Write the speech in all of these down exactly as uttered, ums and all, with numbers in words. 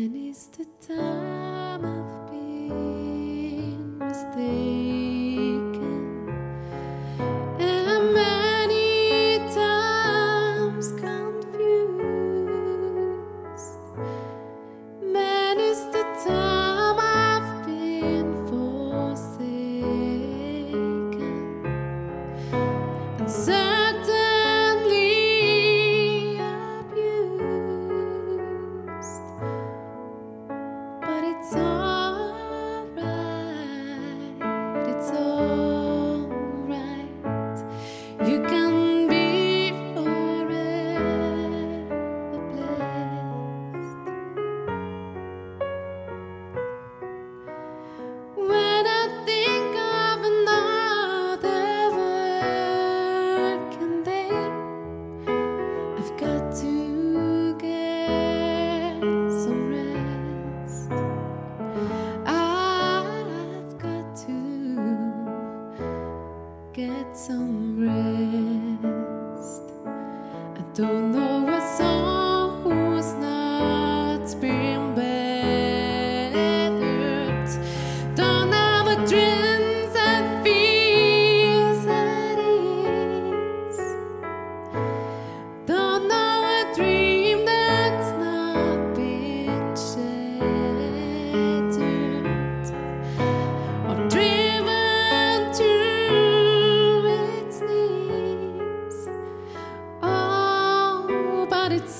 Many's the time I've been mistaken, and many times confused. Many's the time I've been forsaken, and certainly abused. But it's alright, it's alright. You can be forever blessed. When I think of another working day, I've got to get some rest. I've got to get some rest. I don't know a soul who's not been battered. Don't have a dreams and fears at ease. Don't know a dream that's not been shattered or driven to its knees. Oh, but it's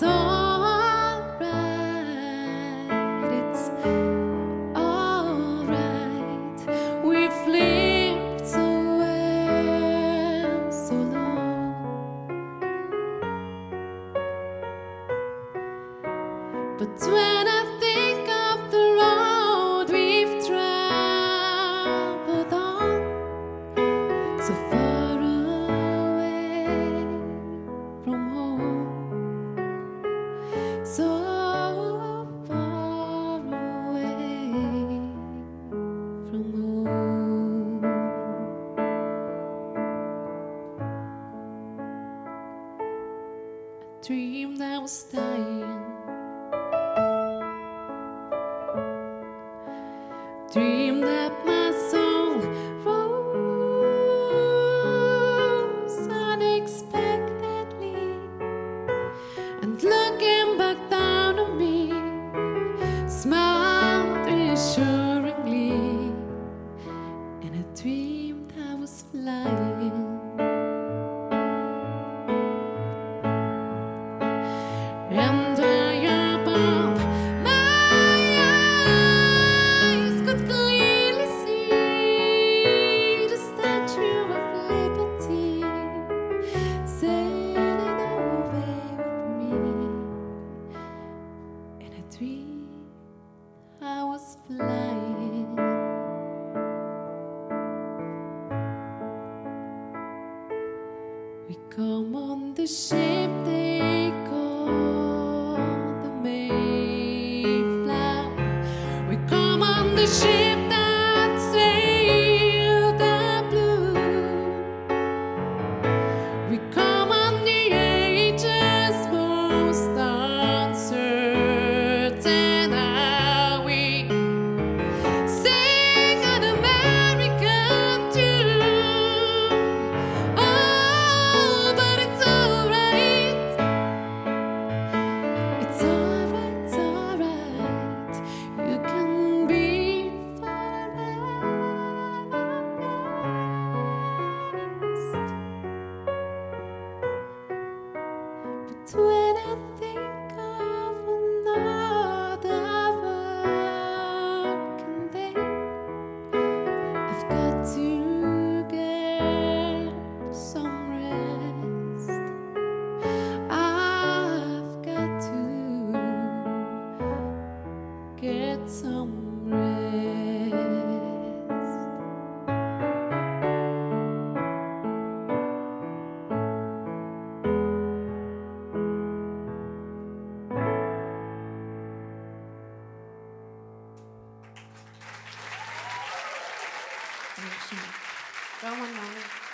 alright, it's alright. We've lived so well, so long. But when I think of the road we've traveled on, so far away from home, so far away from home. A dream that was dying, dream that my soul rose unexpectedly, and looking back down on me, smiled reassuringly. In a dream that was flying, and I above my eyes could clearly see the Statue of Liberty sailing away with me. In a dream I was flying. We come on the ship they call the Mayflower. We come on the ship that sailed the blue. We come on the age's most uncertain highway, sing an American tune. Oh, but it's alright, it's alright, it's alright. You can be forever blessed. But when I think of another working day, I've got to get some rest. I've got to get some rest. Roman Mali.